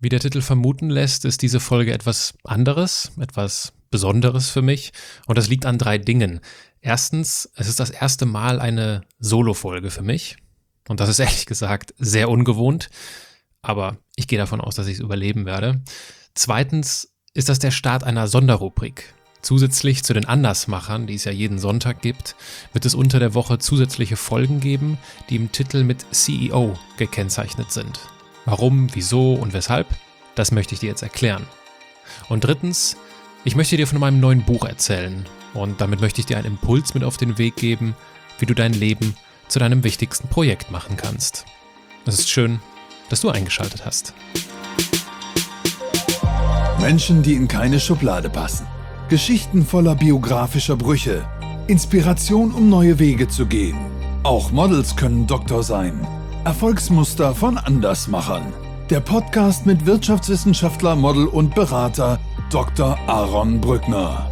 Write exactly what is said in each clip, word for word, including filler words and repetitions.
Wie der Titel vermuten lässt, ist diese Folge etwas anderes, etwas Besonderes für mich. Und das liegt an drei Dingen. Erstens, es ist das erste Mal eine Solo-Folge für mich. Und das ist ehrlich gesagt sehr ungewohnt. Aber ich gehe davon aus, dass ich es überleben werde. Zweitens ist das der Start einer Sonderrubrik. Zusätzlich zu den Andersmachern, die es ja jeden Sonntag gibt, wird es unter der Woche zusätzliche Folgen geben, die im Titel mit C E O gekennzeichnet sind. Warum, wieso und weshalb, das möchte ich dir jetzt erklären. Und drittens, ich möchte dir von meinem neuen Buch erzählen und damit möchte ich dir einen Impuls mit auf den Weg geben, wie du dein Leben zu deinem wichtigsten Projekt machen kannst. Es ist schön, dass du eingeschaltet hast. Menschen, die in keine Schublade passen. Geschichten voller biografischer Brüche. Inspiration, um neue Wege zu gehen. Auch Models können Doktor sein. Erfolgsmuster von Andersmachern. Der Podcast mit Wirtschaftswissenschaftler, Model und Berater Doktor Aaron Brückner.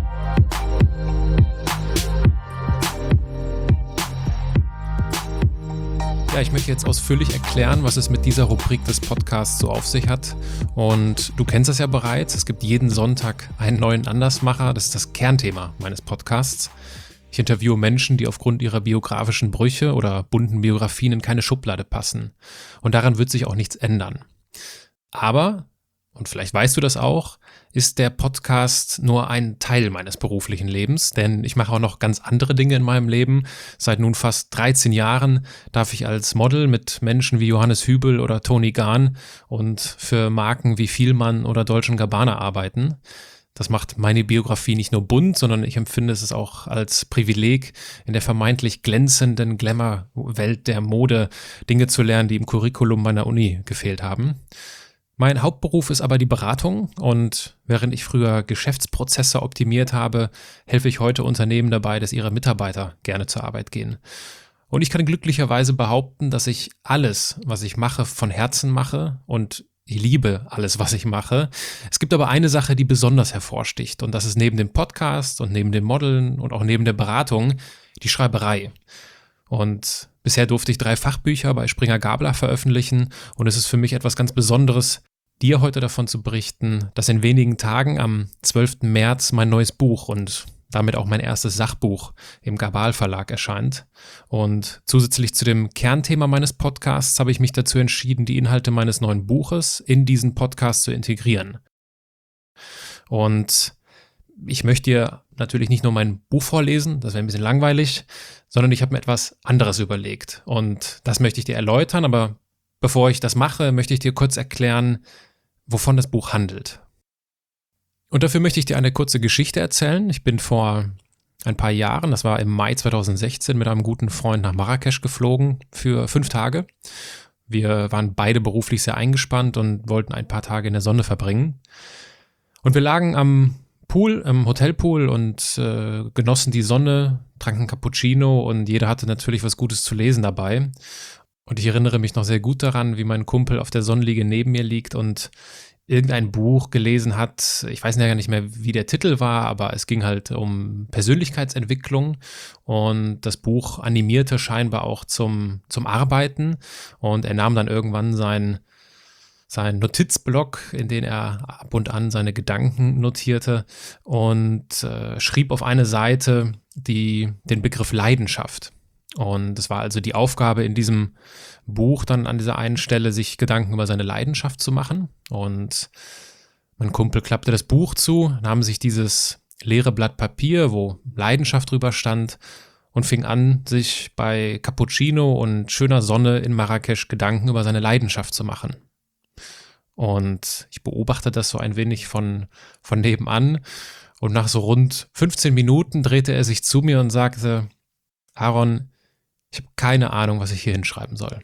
Ja, ich möchte jetzt ausführlich erklären, was es mit dieser Rubrik des Podcasts so auf sich hat. Und du kennst das ja bereits, es gibt jeden Sonntag einen neuen Andersmacher. Das ist das Kernthema meines Podcasts. Ich interviewe Menschen, die aufgrund ihrer biografischen Brüche oder bunten Biografien in keine Schublade passen. Und daran wird sich auch nichts ändern. Aber, und vielleicht weißt du das auch, ist der Podcast nur ein Teil meines beruflichen Lebens, denn ich mache auch noch ganz andere Dinge in meinem Leben. Seit nun fast dreizehn Jahren darf ich als Model mit Menschen wie Johannes Hübel oder Toni Gahn und für Marken wie Vielmann oder Dolce und Gabbana arbeiten. Das macht meine Biografie nicht nur bunt, sondern ich empfinde es auch als Privileg, in der vermeintlich glänzenden Glamour-Welt der Mode Dinge zu lernen, die im Curriculum meiner Uni gefehlt haben. Mein Hauptberuf ist aber die Beratung und während ich früher Geschäftsprozesse optimiert habe, helfe ich heute Unternehmen dabei, dass ihre Mitarbeiter gerne zur Arbeit gehen. Und ich kann glücklicherweise behaupten, dass ich alles, was ich mache, von Herzen mache und ich liebe alles, was ich mache. Es gibt aber eine Sache, die besonders hervorsticht und das ist neben dem Podcast und neben dem Modeln und auch neben der Beratung die Schreiberei. Und bisher durfte ich drei Fachbücher bei Springer Gabler veröffentlichen und es ist für mich etwas ganz Besonderes, dir heute davon zu berichten, dass in wenigen Tagen am zwölften März mein neues Buch und damit auch mein erstes Sachbuch im Gabal Verlag erscheint. Und zusätzlich zu dem Kernthema meines Podcasts habe ich mich dazu entschieden, die Inhalte meines neuen Buches in diesen Podcast zu integrieren. Und ich möchte dir natürlich nicht nur mein Buch vorlesen, das wäre ein bisschen langweilig, sondern ich habe mir etwas anderes überlegt. Und das möchte ich dir erläutern, aber bevor ich das mache, möchte ich dir kurz erklären, wovon das Buch handelt. Und dafür möchte ich dir eine kurze Geschichte erzählen. Ich bin vor ein paar Jahren, das war im Mai zweitausendsechzehn, mit einem guten Freund nach Marrakesch geflogen für fünf Tage. Wir waren beide beruflich sehr eingespannt und wollten ein paar Tage in der Sonne verbringen. Und wir lagen am Pool, im Hotelpool und äh, genossen die Sonne, tranken Cappuccino und jeder hatte natürlich was Gutes zu lesen dabei. Und ich erinnere mich noch sehr gut daran, wie mein Kumpel auf der Sonnenliege neben mir liegt und irgendein Buch gelesen hat. Ich weiß ja nicht mehr, wie der Titel war, aber es ging halt um Persönlichkeitsentwicklung und das Buch animierte scheinbar auch zum, zum Arbeiten und er nahm dann irgendwann sein, sein Notizblock, in den er ab und an seine Gedanken notierte und äh, schrieb auf eine Seite die, den Begriff Leidenschaft. Und es war also die Aufgabe in diesem Buch dann an dieser einen Stelle, sich Gedanken über seine Leidenschaft zu machen. Und mein Kumpel klappte das Buch zu, nahm sich dieses leere Blatt Papier, wo Leidenschaft drüber stand, und fing an, sich bei Cappuccino und schöner Sonne in Marrakesch Gedanken über seine Leidenschaft zu machen. Und ich beobachte das so ein wenig von, von nebenan. Und nach so rund fünfzehn Minuten drehte er sich zu mir und sagte: Aaron, ich habe keine Ahnung, was ich hier hinschreiben soll.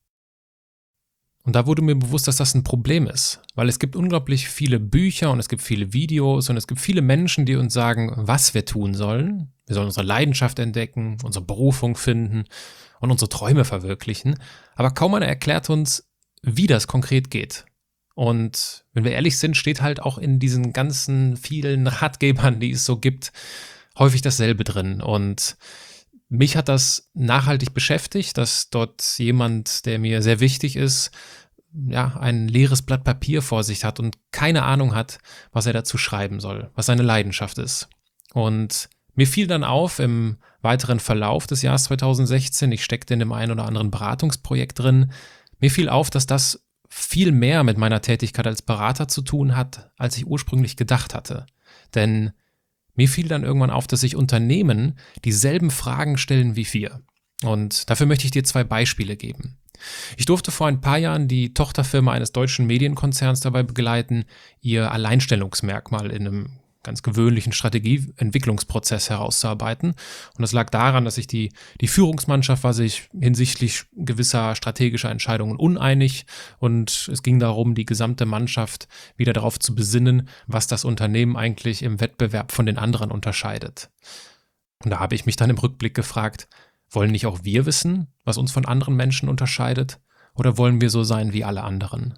Und da wurde mir bewusst, dass das ein Problem ist, weil es gibt unglaublich viele Bücher und es gibt viele Videos und es gibt viele Menschen, die uns sagen, was wir tun sollen. Wir sollen unsere Leidenschaft entdecken, unsere Berufung finden und unsere Träume verwirklichen. Aber kaum einer erklärt uns, wie das konkret geht. Und wenn wir ehrlich sind, steht halt auch in diesen ganzen vielen Ratgebern, die es so gibt, häufig dasselbe drin. Und mich hat das nachhaltig beschäftigt, dass dort jemand, der mir sehr wichtig ist, ja, ein leeres Blatt Papier vor sich hat und keine Ahnung hat, was er dazu schreiben soll, was seine Leidenschaft ist. Und mir fiel dann auf im weiteren Verlauf des Jahres zweitausendsechzehn, ich steckte in dem einen oder anderen Beratungsprojekt drin, mir fiel auf, dass das viel mehr mit meiner Tätigkeit als Berater zu tun hat, als ich ursprünglich gedacht hatte. Denn mir fiel dann irgendwann auf, dass sich Unternehmen dieselben Fragen stellen wie wir. Und dafür möchte ich dir zwei Beispiele geben. Ich durfte vor ein paar Jahren die Tochterfirma eines deutschen Medienkonzerns dabei begleiten, ihr Alleinstellungsmerkmal in einem ganz gewöhnlichen Strategieentwicklungsprozess herauszuarbeiten. Und das lag daran, dass sich die, die Führungsmannschaft war sich hinsichtlich gewisser strategischer Entscheidungen uneinig und es ging darum, die gesamte Mannschaft wieder darauf zu besinnen, was das Unternehmen eigentlich im Wettbewerb von den anderen unterscheidet. Und da habe ich mich dann im Rückblick gefragt, wollen nicht auch wir wissen, was uns von anderen Menschen unterscheidet, oder wollen wir so sein wie alle anderen?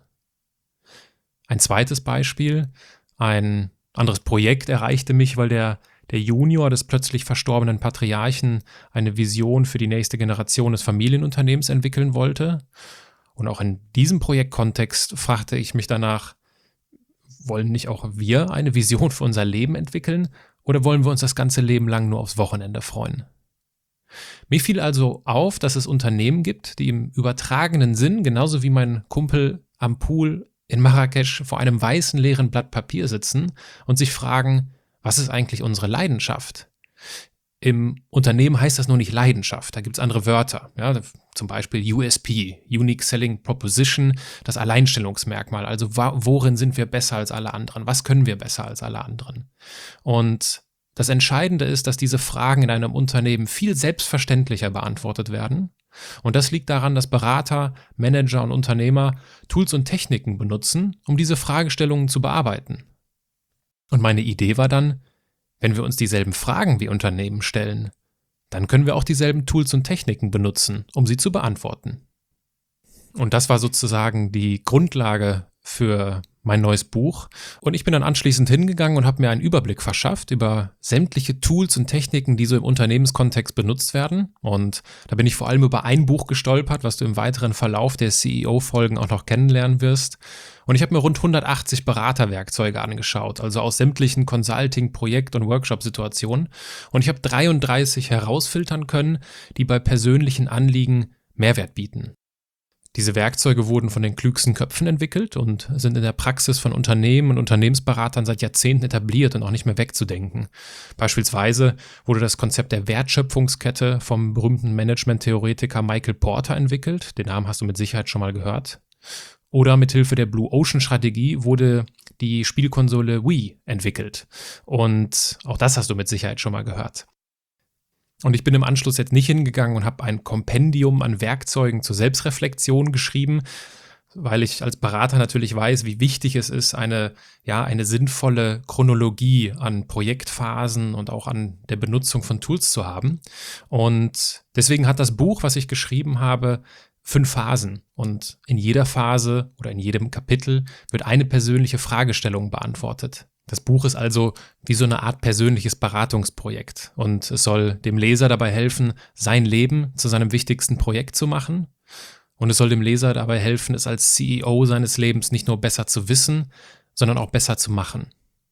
Ein zweites Beispiel, ein anderes Projekt erreichte mich, weil der, der Junior des plötzlich verstorbenen Patriarchen eine Vision für die nächste Generation des Familienunternehmens entwickeln wollte. Und auch in diesem Projektkontext fragte ich mich danach, wollen nicht auch wir eine Vision für unser Leben entwickeln oder wollen wir uns das ganze Leben lang nur aufs Wochenende freuen? Mir fiel also auf, dass es Unternehmen gibt, die im übertragenen Sinn, genauso wie mein Kumpel am Pool in Marrakesch vor einem weißen leeren Blatt Papier sitzen und sich fragen, was ist eigentlich unsere Leidenschaft? Im Unternehmen heißt das nur nicht Leidenschaft, da gibt es andere Wörter, ja, zum Beispiel U S P, Unique Selling Proposition, das Alleinstellungsmerkmal, also worin sind wir besser als alle anderen, was können wir besser als alle anderen? Und das Entscheidende ist, dass diese Fragen in einem Unternehmen viel selbstverständlicher beantwortet werden. Und das liegt daran, dass Berater, Manager und Unternehmer Tools und Techniken benutzen, um diese Fragestellungen zu bearbeiten. Und meine Idee war dann, wenn wir uns dieselben Fragen wie Unternehmen stellen, dann können wir auch dieselben Tools und Techniken benutzen, um sie zu beantworten. Und das war sozusagen die Grundlage für mein neues Buch. Und ich bin dann anschließend hingegangen und habe mir einen Überblick verschafft über sämtliche Tools und Techniken, die so im Unternehmenskontext benutzt werden. Und da bin ich vor allem über ein Buch gestolpert, was du im weiteren Verlauf der C E O-Folgen auch noch kennenlernen wirst. Und ich habe mir rund hundertachtzig Beraterwerkzeuge angeschaut, also aus sämtlichen Consulting-, Projekt- und Workshop-Situationen. Und ich habe dreiunddreißig herausfiltern können, die bei persönlichen Anliegen Mehrwert bieten. Diese Werkzeuge wurden von den klügsten Köpfen entwickelt und sind in der Praxis von Unternehmen und Unternehmensberatern seit Jahrzehnten etabliert und auch nicht mehr wegzudenken. Beispielsweise wurde das Konzept der Wertschöpfungskette vom berühmten Management-Theoretiker Michael Porter entwickelt. Den Namen hast du mit Sicherheit schon mal gehört. Oder mithilfe der Blue Ocean Strategie wurde die Spielkonsole Wii entwickelt. Und auch das hast du mit Sicherheit schon mal gehört. Und ich bin im Anschluss jetzt nicht hingegangen und habe ein Kompendium an Werkzeugen zur Selbstreflexion geschrieben, weil ich als Berater natürlich weiß, wie wichtig es ist, eine, ja, eine sinnvolle Chronologie an Projektphasen und auch an der Benutzung von Tools zu haben. Und deswegen hat das Buch, was ich geschrieben habe, fünf Phasen. Und in jeder Phase oder in jedem Kapitel wird eine persönliche Fragestellung beantwortet. Das Buch ist also wie so eine Art persönliches Beratungsprojekt und es soll dem Leser dabei helfen, sein Leben zu seinem wichtigsten Projekt zu machen und es soll dem Leser dabei helfen, es als C E O seines Lebens nicht nur besser zu wissen, sondern auch besser zu machen.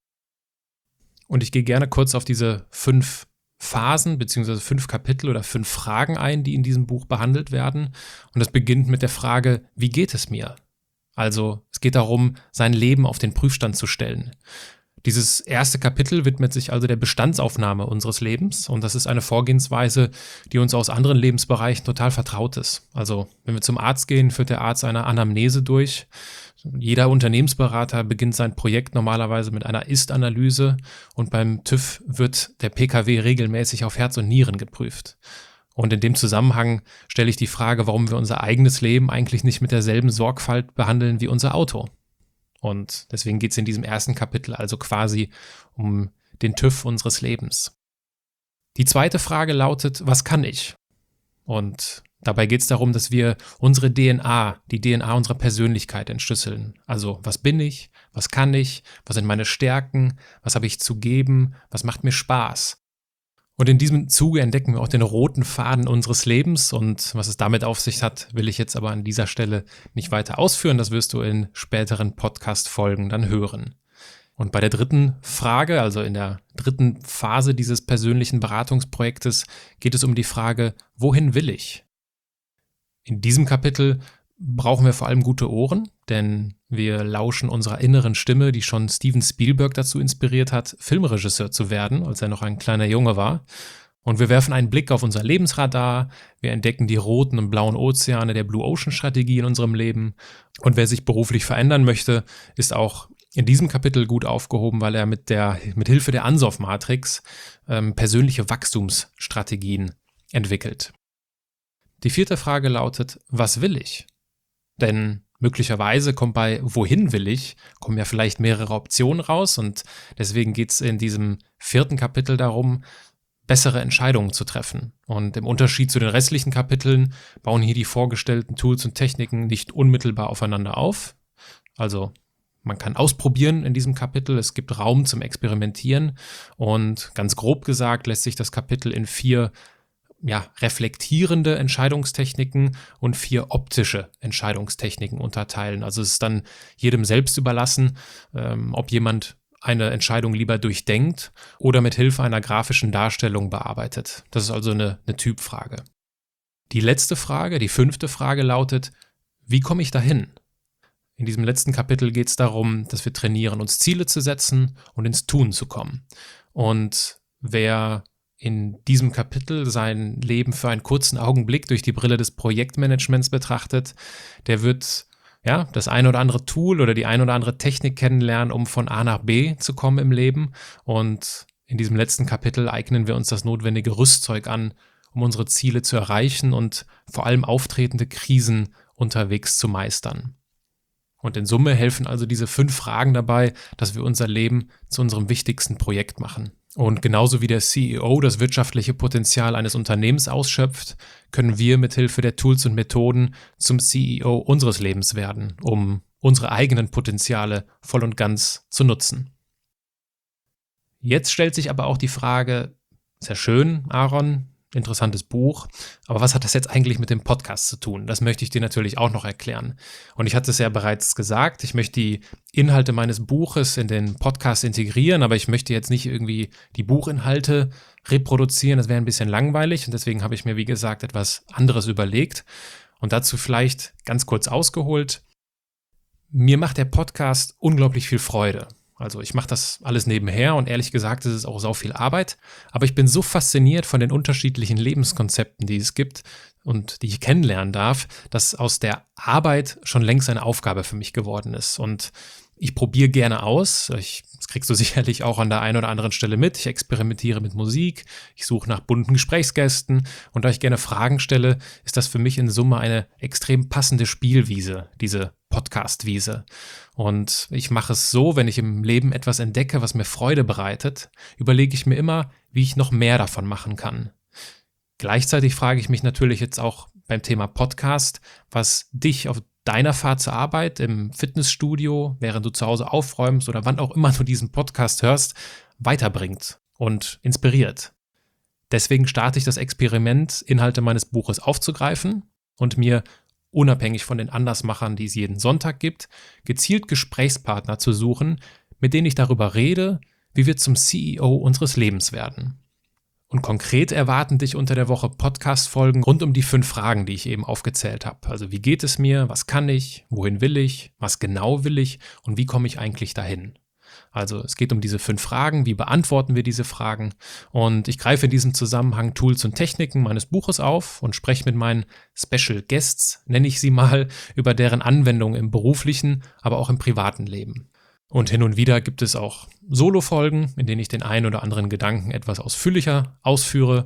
Und ich gehe gerne kurz auf diese fünf Phasen bzw. fünf Kapitel oder fünf Fragen ein, die in diesem Buch behandelt werden. Und das beginnt mit der Frage, wie geht es mir? Also es geht darum, sein Leben auf den Prüfstand zu stellen. Dieses erste Kapitel widmet sich also der Bestandsaufnahme unseres Lebens und das ist eine Vorgehensweise, die uns aus anderen Lebensbereichen total vertraut ist. Also wenn wir zum Arzt gehen, führt der Arzt eine Anamnese durch. Jeder Unternehmensberater beginnt sein Projekt normalerweise mit einer Ist-Analyse und beim TÜV wird der P K W regelmäßig auf Herz und Nieren geprüft. Und in dem Zusammenhang stelle ich die Frage, warum wir unser eigenes Leben eigentlich nicht mit derselben Sorgfalt behandeln wie unser Auto. Und deswegen geht es in diesem ersten Kapitel also quasi um den TÜV unseres Lebens. Die zweite Frage lautet, was kann ich? Und dabei geht es darum, dass wir unsere D N A, die D N A unserer Persönlichkeit entschlüsseln. Also was bin ich, was kann ich, was sind meine Stärken, was habe ich zu geben, was macht mir Spaß? Und in diesem Zuge entdecken wir auch den roten Faden unseres Lebens, und was es damit auf sich hat, will ich jetzt aber an dieser Stelle nicht weiter ausführen. Das wirst du in späteren Podcast-Folgen dann hören. Und bei der dritten Frage, also in der dritten Phase dieses persönlichen Beratungsprojektes, geht es um die Frage, wohin will ich? In diesem Kapitel brauchen wir vor allem gute Ohren, denn wir lauschen unserer inneren Stimme, die schon Steven Spielberg dazu inspiriert hat, Filmregisseur zu werden, als er noch ein kleiner Junge war. Und wir werfen einen Blick auf unser Lebensradar, wir entdecken die roten und blauen Ozeane der Blue Ocean Strategie in unserem Leben. Und wer sich beruflich verändern möchte, ist auch in diesem Kapitel gut aufgehoben, weil er mit der mit Hilfe der Ansoff-Matrix ähm, persönliche Wachstumsstrategien entwickelt. Die vierte Frage lautet, was will ich? Denn möglicherweise kommt bei wohin will ich, kommen ja vielleicht mehrere Optionen raus, und deswegen geht es in diesem vierten Kapitel darum, bessere Entscheidungen zu treffen. Und im Unterschied zu den restlichen Kapiteln bauen hier die vorgestellten Tools und Techniken nicht unmittelbar aufeinander auf. Also man kann ausprobieren in diesem Kapitel, es gibt Raum zum Experimentieren, und ganz grob gesagt lässt sich das Kapitel in vier ja, reflektierende Entscheidungstechniken und vier optische Entscheidungstechniken unterteilen. Also es ist dann jedem selbst überlassen, ähm, ob jemand eine Entscheidung lieber durchdenkt oder mit Hilfe einer grafischen Darstellung bearbeitet. Das ist also eine, eine Typfrage. Die letzte Frage, die fünfte Frage lautet, wie komme ich dahin? In diesem letzten Kapitel geht es darum, dass wir trainieren, uns Ziele zu setzen und ins Tun zu kommen. Und wer in diesem Kapitel sein Leben für einen kurzen Augenblick durch die Brille des Projektmanagements betrachtet, der wird ja das ein oder andere Tool oder die ein oder andere Technik kennenlernen, um von A nach B zu kommen im Leben. Und in diesem letzten Kapitel eignen wir uns das notwendige Rüstzeug an, um unsere Ziele zu erreichen und vor allem auftretende Krisen unterwegs zu meistern. Und in Summe helfen also diese fünf Fragen dabei, dass wir unser Leben zu unserem wichtigsten Projekt machen. Und genauso wie der C E O das wirtschaftliche Potenzial eines Unternehmens ausschöpft, können wir mit Hilfe der Tools und Methoden zum C E O unseres Lebens werden, um unsere eigenen Potenziale voll und ganz zu nutzen. Jetzt stellt sich aber auch die Frage, sehr schön, Aaron, interessantes Buch, aber was hat das jetzt eigentlich mit dem Podcast zu tun? Das möchte ich dir natürlich auch noch erklären. Und ich hatte es ja bereits gesagt, ich möchte die Inhalte meines Buches in den Podcast integrieren, aber ich möchte jetzt nicht irgendwie die Buchinhalte reproduzieren, das wäre ein bisschen langweilig, und deswegen habe ich mir, wie gesagt, etwas anderes überlegt. Und dazu vielleicht ganz kurz ausgeholt, mir macht der Podcast unglaublich viel Freude. Also ich mache das alles nebenher, und ehrlich gesagt ist es auch sau viel Arbeit, aber ich bin so fasziniert von den unterschiedlichen Lebenskonzepten, die es gibt und die ich kennenlernen darf, dass aus der Arbeit schon längst eine Aufgabe für mich geworden ist. Und ich probiere gerne aus, ich, das kriegst du sicherlich auch an der einen oder anderen Stelle mit, ich experimentiere mit Musik, ich suche nach bunten Gesprächsgästen, und da ich gerne Fragen stelle, ist das für mich in Summe eine extrem passende Spielwiese, diese Podcast-Wiese. Und ich mache es so, wenn ich im Leben etwas entdecke, was mir Freude bereitet, überlege ich mir immer, wie ich noch mehr davon machen kann. Gleichzeitig frage ich mich natürlich jetzt auch beim Thema Podcast, was dich auf deiner Fahrt zur Arbeit, im Fitnessstudio, während du zu Hause aufräumst oder wann auch immer du diesen Podcast hörst, weiterbringt und inspiriert. Deswegen starte ich das Experiment, Inhalte meines Buches aufzugreifen und mir unabhängig von den Andersmachern, die es jeden Sonntag gibt, gezielt Gesprächspartner zu suchen, mit denen ich darüber rede, wie wir zum C E O unseres Lebens werden. Und konkret erwarten dich unter der Woche Podcast-Folgen rund um die fünf Fragen, die ich eben aufgezählt habe. Also wie geht es mir, was kann ich, wohin will ich, was genau will ich und wie komme ich eigentlich dahin? Also es geht um diese fünf Fragen, wie beantworten wir diese Fragen, und ich greife in diesem Zusammenhang Tools und Techniken meines Buches auf und spreche mit meinen Special Guests, nenne ich sie mal, über deren Anwendung im beruflichen, aber auch im privaten Leben. Und hin und wieder gibt es auch Solo-Folgen, in denen ich den einen oder anderen Gedanken etwas ausführlicher ausführe,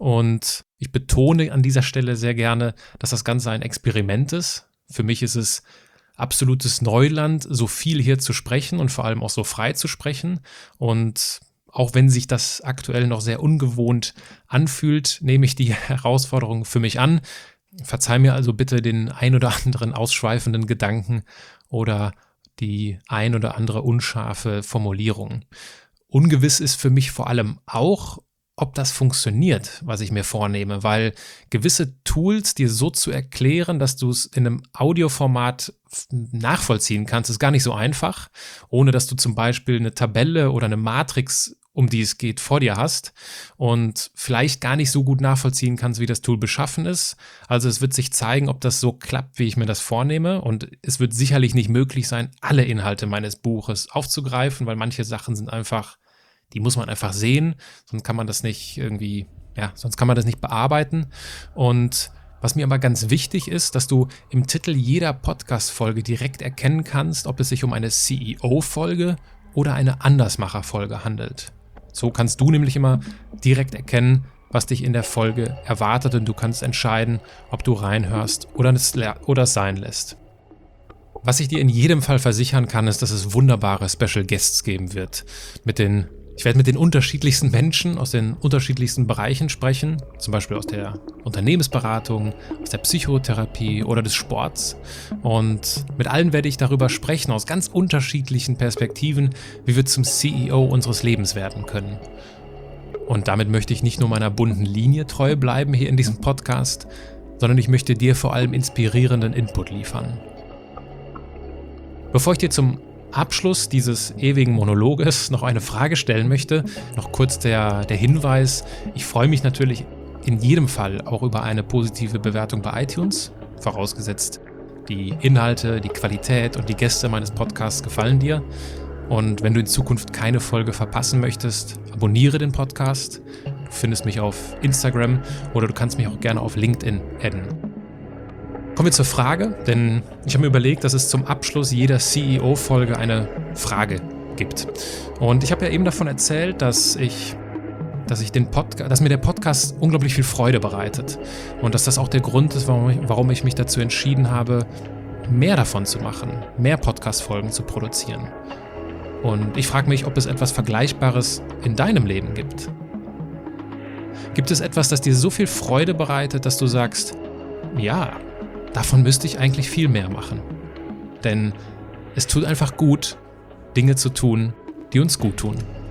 und ich betone an dieser Stelle sehr gerne, dass das Ganze ein Experiment ist. Für mich ist es absolutes Neuland, so viel hier zu sprechen und vor allem auch so frei zu sprechen. Und auch wenn sich das aktuell noch sehr ungewohnt anfühlt, nehme ich die Herausforderung für mich an. Verzeih mir also bitte den ein oder anderen ausschweifenden Gedanken oder die ein oder andere unscharfe Formulierung. Ungewiss ist für mich vor allem auch, ob das funktioniert, was ich mir vornehme, weil gewisse Tools dir so zu erklären, dass du es in einem Audioformat nachvollziehen kannst, ist gar nicht so einfach, ohne dass du zum Beispiel eine Tabelle oder eine Matrix, um die es geht, vor dir hast und vielleicht gar nicht so gut nachvollziehen kannst, wie das Tool beschaffen ist. Also es wird sich zeigen, ob das so klappt, wie ich mir das vornehme, und es wird sicherlich nicht möglich sein, alle Inhalte meines Buches aufzugreifen, weil manche Sachen sind einfach, die muss man einfach sehen, sonst kann man das nicht irgendwie, ja, sonst kann man das nicht bearbeiten. Und was mir aber ganz wichtig ist, dass du im Titel jeder Podcast-Folge direkt erkennen kannst, ob es sich um eine C E O-Folge oder eine Andersmacher-Folge handelt. So kannst du nämlich immer direkt erkennen, was dich in der Folge erwartet, und du kannst entscheiden, ob du reinhörst oder es, oder es sein lässt. Was ich dir in jedem Fall versichern kann, ist, dass es wunderbare Special Guests geben wird. Mit den, ich werde mit den unterschiedlichsten Menschen aus den unterschiedlichsten Bereichen sprechen, zum Beispiel aus der Unternehmensberatung, aus der Psychotherapie oder des Sports. Und mit allen werde ich darüber sprechen, aus ganz unterschiedlichen Perspektiven, wie wir zum C E O unseres Lebens werden können. Und damit möchte ich nicht nur meiner bunten Linie treu bleiben hier in diesem Podcast, sondern ich möchte dir vor allem inspirierenden Input liefern. Bevor ich dir zum Abschluss dieses ewigen Monologes noch eine Frage stellen möchte, noch kurz der, der Hinweis: Ich freue mich natürlich in jedem Fall auch über eine positive Bewertung bei iTunes, vorausgesetzt die Inhalte, die Qualität und die Gäste meines Podcasts gefallen dir. Und wenn du in Zukunft keine Folge verpassen möchtest, abonniere den Podcast. Du findest mich auf Instagram oder du kannst mich auch gerne auf LinkedIn adden. Kommen wir zur Frage, denn ich habe mir überlegt, dass es zum Abschluss jeder C E O-Folge eine Frage gibt. Und ich habe ja eben davon erzählt, dass ich, dass ich den Podca- dass mir der Podcast unglaublich viel Freude bereitet. Und dass das auch der Grund ist, warum ich, warum ich mich dazu entschieden habe, mehr davon zu machen, mehr Podcast-Folgen zu produzieren. Und ich frage mich, ob es etwas Vergleichbares in deinem Leben gibt. Gibt es etwas, das dir so viel Freude bereitet, dass du sagst, ja, davon müsste ich eigentlich viel mehr machen. Denn es tut einfach gut, Dinge zu tun, die uns gut tun.